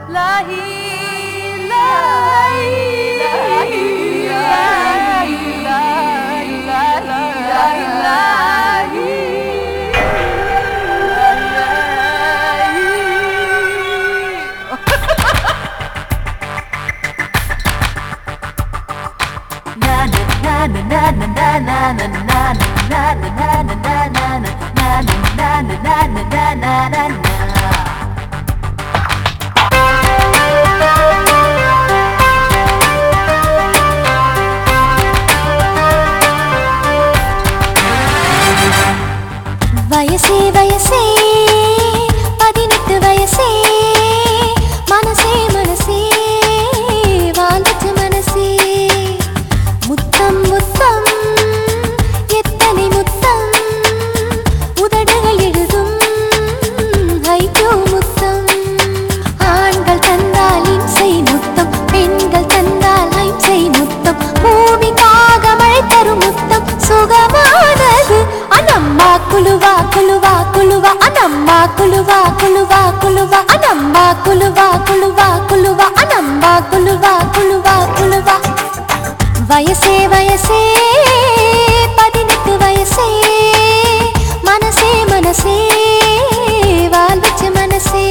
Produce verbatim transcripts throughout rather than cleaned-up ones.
வயசே வயசே பதினெட்டு வயசே மனசே மனசே வாழ்ந்துச்சு மனசே முத்தம் முத்தம் எத்தனை முத்தம் உதடுகள் எழுதும் ஐயோ முத்தம் ஆண்கள் தந்தால் இம்சை முத்தம் பெண்கள் தந்தால் ஐம்சை முத்தம் பூமிக்காக மழை தரும் முத்தம் சுகமானது அனம்மா குலுவா குலுவா குலுவா அனம்மா குலுவா குலுவா குலுவா அனம்மா குலுவா குலுவா குலுவா அனம்மா குலுவா குலுவா குலுவா வயசே வயசே பதினெட்டு வயசே மனசே மனசே வாழ்வச்சு மனசே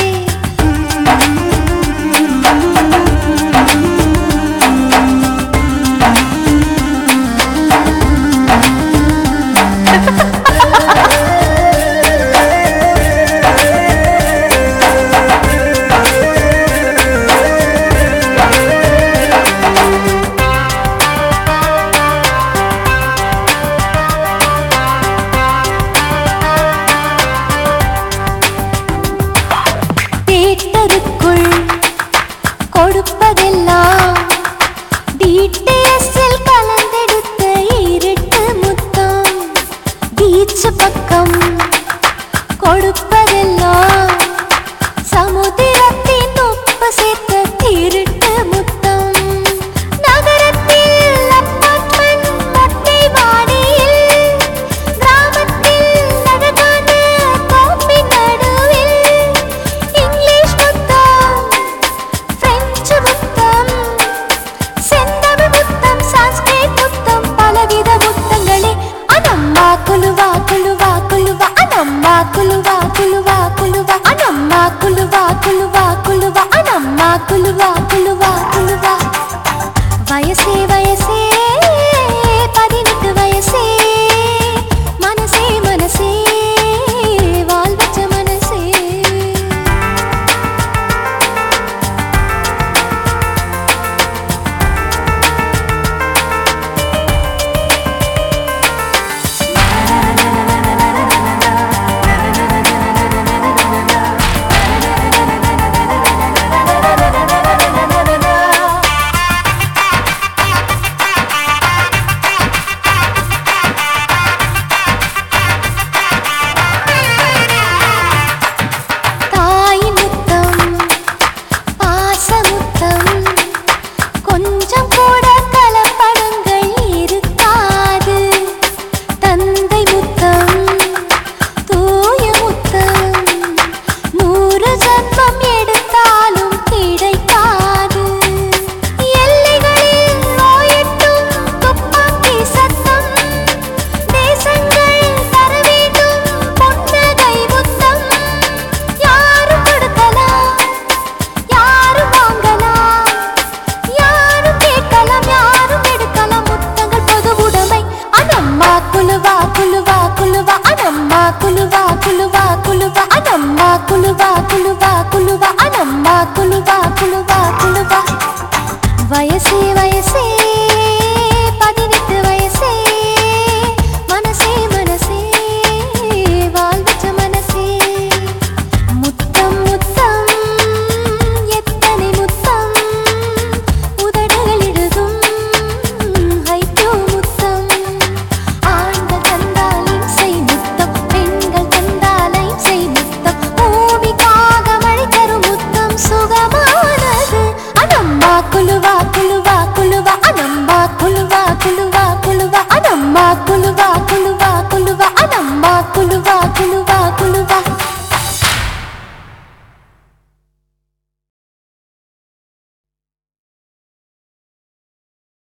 தேட்டருக்குள் கொடுப்பதெல்லாம் டிடிஎஸ்ஸில் கலந்தெடுத்த இருட்டு முத்தம் பீச் பக்கம் கொடுப்பதெல்லாம் சமுத்திரத்தின் உப்பு சேர்த்த திருட்டு முத்தம் நகரத்தில் அப்பார்ட்மெண்ட் மொட்டை மாடியில் கிராமத்தில் அழகான காப்பி நடுவில் இங்கிலீஷ் முத்தம் பிரெஞ்சு முத்தம் செந்தமிழ் முத்தம் சான்ஸ்கிரிட் முத்தம் பலவித முத்தங்களே அனம்மா குலுவா குலுவா குலுவா அனம்மா குலுவா குலுவா குலுவா அனம்மா குலுவா குலுவா குலுவா அனம்மா குலுவா குலுவா குலுவா வயசே